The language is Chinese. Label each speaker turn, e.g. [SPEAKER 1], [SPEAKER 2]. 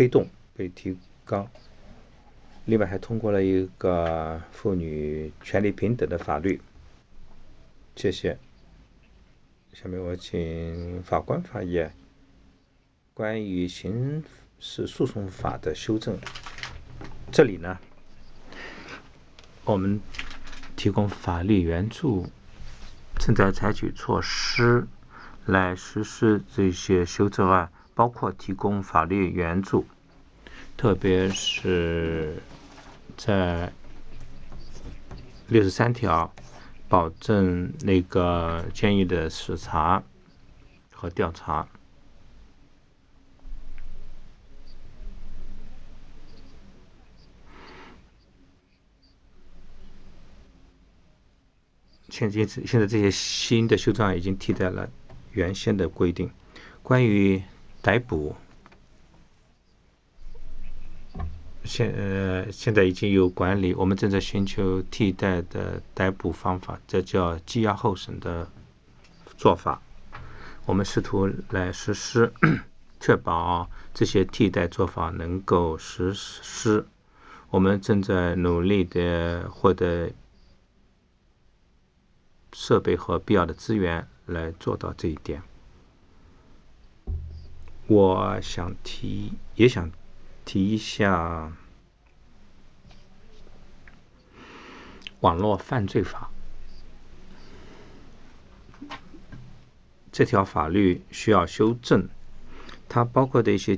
[SPEAKER 1] 推动被提高。另外还通过了一个妇女权利平等的法律。谢谢。下面我请法官发言，关于刑事诉讼法的修正。这里呢，我们提供法律援助，正在采取措施来实施这些修正案，包括提供法律援助，特别是在63条，保证那个监狱的视察和调查。现在这些新的修正案已经替代了原先的规定。关于逮捕，现在已经有管理，我们正在寻求替代的逮捕方法，这叫羁押候审的做法。我们试图来实施，确保这些替代做法能够实施。我们正在努力的获得设备和必要的资源来做到这一点。我想提一下网络犯罪法。这条法律需要修正，它包括的一些